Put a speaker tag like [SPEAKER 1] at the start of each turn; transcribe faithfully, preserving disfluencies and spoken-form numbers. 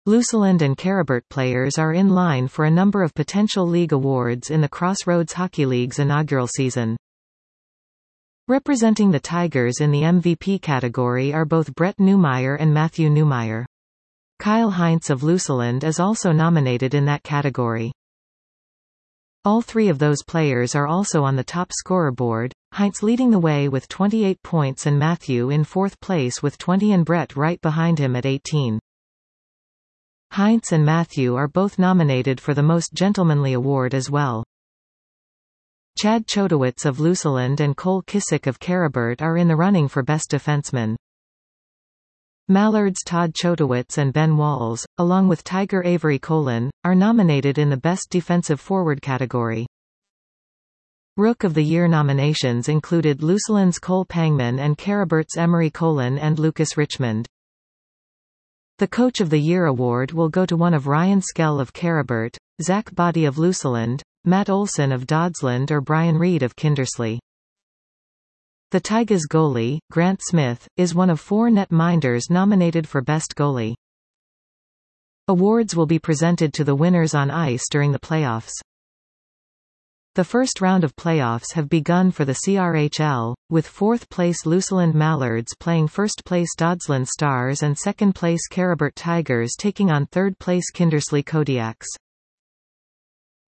[SPEAKER 1] Luseland and Caribert players are in line for a number of potential league awards in the Crossroads Hockey League's inaugural season. Representing the Tigers in the M V P category are both Brett Neumeyer and Matthew Neumeyer. Kyle Hintz of Luseland is also nominated in that category. All three of those players are also on the top scorer board, Hintz leading the way with twenty-eight points and Matthew in fourth place with twenty and Brett right behind him at eighteen. Hintz and Matthew are both nominated for the Most Gentlemanly Award as well. Chad Chodowitz of Luseland and Cole Kissick of Caribert are in the running for Best Defenseman. Mallard's Todd Chodowitz and Ben Walls, along with Tiger Avery Colin, are nominated in the Best Defensive Forward category. Rook of the Year nominations included Luseland's Cole Pangman and Caribert's Emery Colin and Lucas Richmond. The Coach of the Year award will go to one of Ryan Skell of Caribert, Zach Boddy of Luseland, Matt Olson of Dodsland or Brian Reed of Kindersley. The Tigers goalie, Grant Smith, is one of four netminders nominated for Best Goalie. Awards will be presented to the winners on ice during the playoffs. The first round of playoffs have begun for the C R H L, with fourth-place Luseland Mallards playing first-place Dodsland Stars and second-place Caribert Tigers taking on third-place Kindersley Kodiaks.